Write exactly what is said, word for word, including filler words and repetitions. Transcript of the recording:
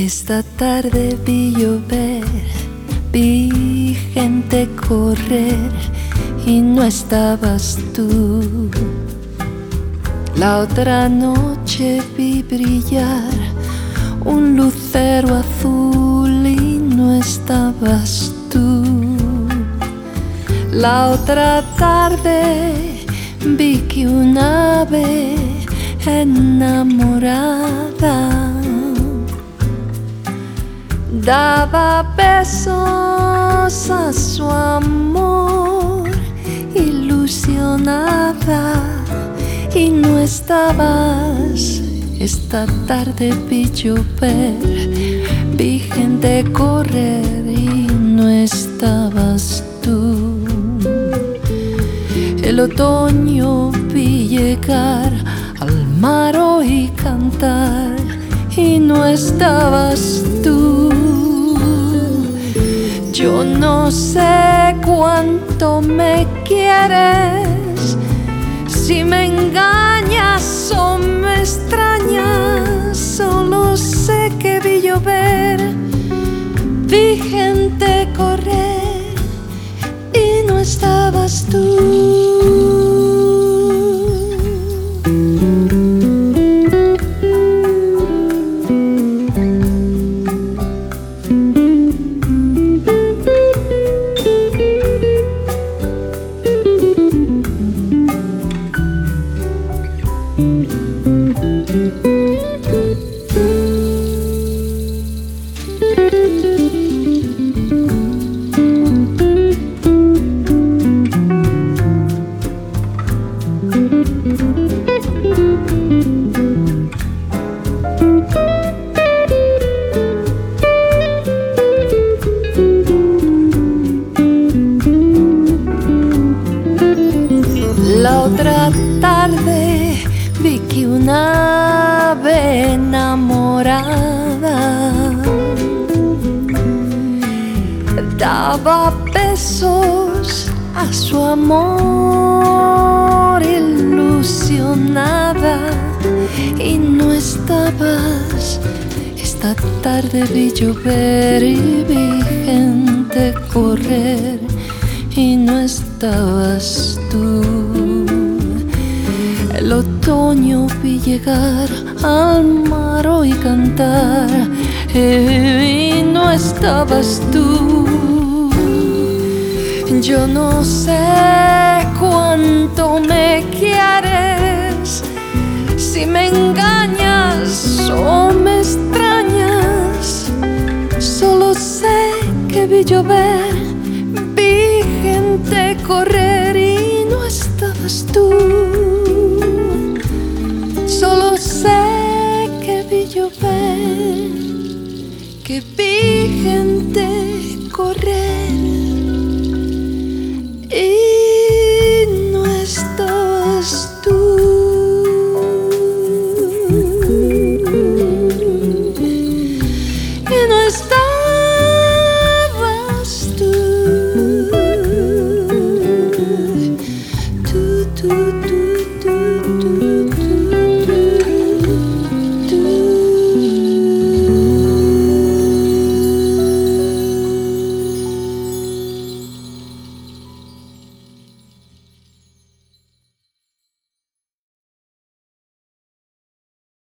Esta tarde vi llover, vi gente correr y no estabas tú. La otra noche vi brillar un lucero azul y no estabas tú. La otra tarde vi que un ave enamorada daba besos a su amor, ilusionada, y no estabas. Esta tarde vi llover, vi gente correr y no estabas tú. El otoño vi llegar al mar y cantar y no estabas tú. Yo no sé cuánto me quieres, si me engañas o me extrañas. Solo sé que vi llover, vi gente correr y no estabas tú. La otra tarde vi que un ave enamorada daba besos a su amor, ilusionada, y no estabas. Esta tarde vi llover y vi gente correr y no estabas tú. El otoño vi llegar al mar y cantar y no estabas tú. Yo no sé cuánto me quieres, si me engañas o me extrañas. Solo sé que vi llover, vi gente correr y no estabas tú. Solo sé que vi llover, que vi gente correr y no estabas tú. Y no estabas tú. Tú, tú.